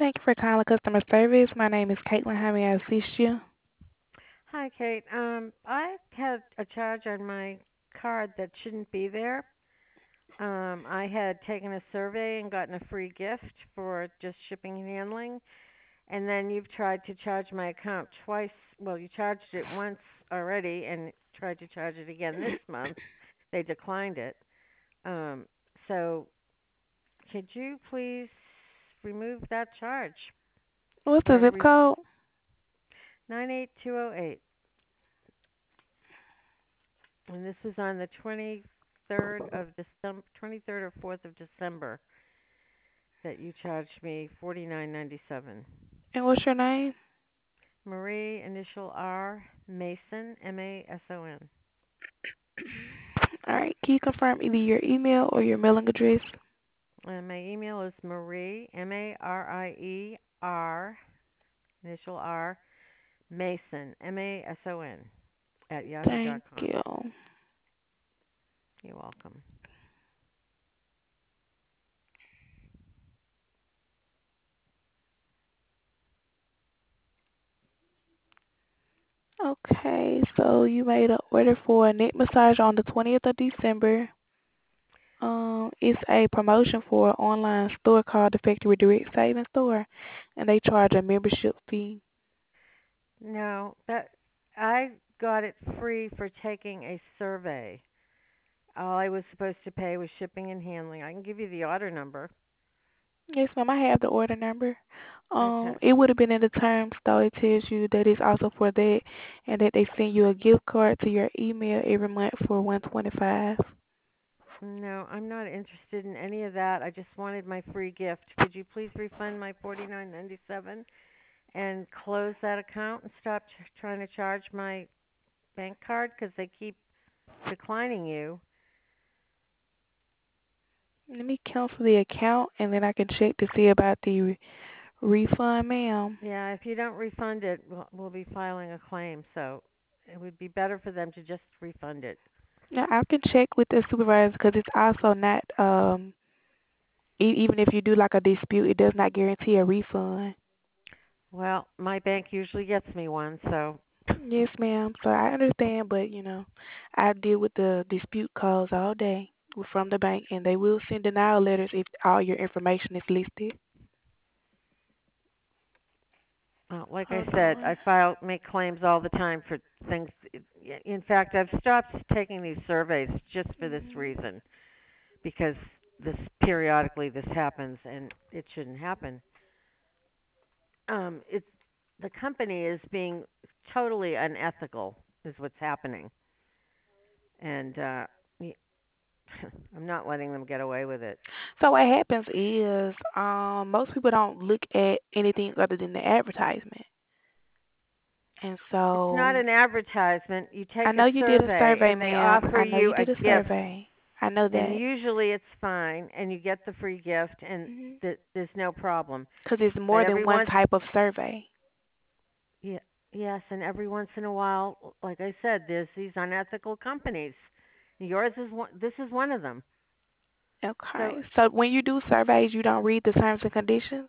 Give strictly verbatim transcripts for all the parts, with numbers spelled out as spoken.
Thank you for calling customer service. My name is Caitlin. How may I assist you? Hi, Kate. Um, I had a charge on my card that shouldn't be there. Um, I had taken a survey and gotten a free gift for just shipping and handling, and then you've tried to charge my account twice. Well, you charged it once already and tried to charge it again this month. They declined it. Um, so could you please remove that charge? What's the Or zip re- code? nine eight two zero eight. And this is on the twenty-third of December, twenty-third or fourth of December that you charged me forty-nine ninety-seven. And what's your name? Marie, initial R, Mason, M A S O N. All right. Can you confirm either your email or your mailing address? And my email is Marie, M A R I E R, initial R, Mason, M A S O N, at yahoo dot Thank com. you. You're welcome. Okay, so you made an order for a neck massage on the twentieth of December. Um, it's a promotion for an online store called the Factory Direct Savings Store, and they charge a membership fee. No, that I got it free for taking a survey. All I was supposed to pay was shipping and handling. I can give you the order number. Yes, ma'am. I have the order number. Um, Okay. it would have been in the terms though. It tells you that it's also for that, and that they send you a gift card to your email every month for one twenty five. No, I'm not interested in any of that. I just wanted my free gift. Could you please refund my forty nine ninety seven and close that account and stop ch- trying to charge my bank card because they keep declining you. Let me cancel the account, and then I can check to see about the re- refund, ma'am. Yeah, if you don't refund it, we'll, we'll be filing a claim. So it would be better for them to just refund it. Now I can check with the supervisor because it's also not um e- even if you do like a dispute, it does not guarantee a refund. Well, my bank usually gets me one, so Yes, ma'am. So I understand, but you know, I deal with the dispute calls all day from the bank, and they will send denial letters if all your information is listed. well, like I Hold said, on. I file make claims all the time for things. In fact, I've stopped taking these surveys just for this Mhm. reason because this periodically this happens and it shouldn't happen. Um, it's the company is being totally unethical is what's happening, and uh, y- I'm not letting them get away with it. So what happens is, um, most people don't look at anything other than the advertisement, and It's so not an advertisement. You I take a know you did a survey survey, and they ma'am. offer I know you you a did a gift, survey. I know and that. usually it's fine, and you get the free gift, and Mhm. th- there's no problem. Because it's But more than every one once, type of survey. yeah, yes, and every once in a while, like I said, there's these unethical companies. Yours is one. This is one of them. So Okay. So when you do surveys, you don't read the terms and conditions?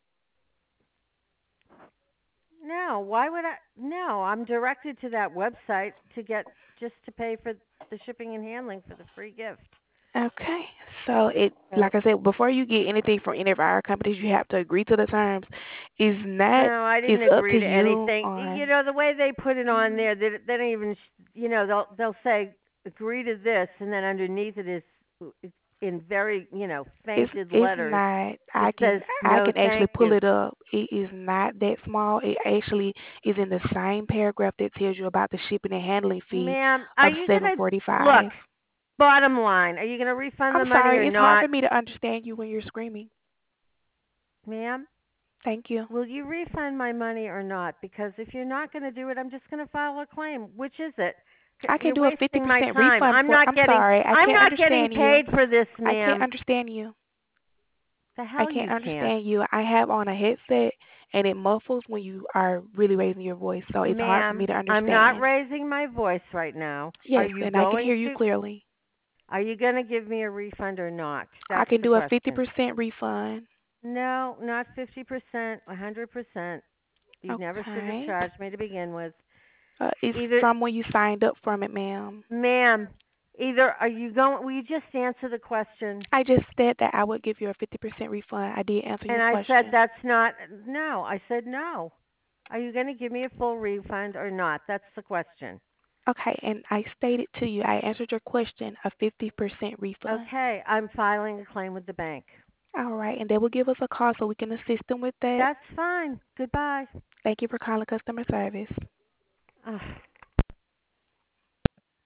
no, why would I? No, I'm directed to that website to get just to pay for the shipping and handling for the free gift. Okay. So it, So like I said, before you get anything from any of our companies, you have to agree to the terms. Is not, no, I it's didn't up to agree to you anything. You on. know the way they put it on Mhm. there, they, they don't even. You know they'll they'll say agree to this, and then underneath it is it's in very you know It's fainted it's letters. not. It I says can I no, can actually thank pull you. it up. It is not that small. It actually is in the same paragraph that tells you about the shipping and handling fee Ma'am, are of you seven gonna forty look? five. Bottom line, are you gonna refund I'm the money or sorry, it's hard not, for me to understand you when you're screaming. ma'am? Thank you. Will you refund my money or not? Because if you're not going to do it, I'm just going to file a claim. Which is it? C- I can You're do a wasting my fifty percent time. refund I'm for. not I'm getting sorry, I I'm can't not getting understand you. paid for this, I can't ma'am. understand you. The I hell can't you can't. understand you. I have on a headset and it muffles when you are really raising your voice, so it's hard for me Ma'am, to I'm not understand. raising my voice right now. Are Yes, you and I can going hear you to clearly. are you going to give me a refund or not? I That's can the do a question. fifty percent refund. No, not fifty percent, one hundred percent. You never should have Okay. charged me to begin with. Uh, it's Either, from when you signed up from it, ma'am. ma'am, either are you going, will you just answer the question? I just said that I would give you a fifty percent refund. I did answer And your I said, question. that's not, no. I said, no. Are you going to give me a full refund or not? That's the question. Okay, and I stated to you, I answered your question, a fifty percent refund. Okay, I'm filing a claim with the bank. All right, and they will give us a call so we can assist them with that. That's fine. Goodbye. Thank you for calling customer service. Ugh.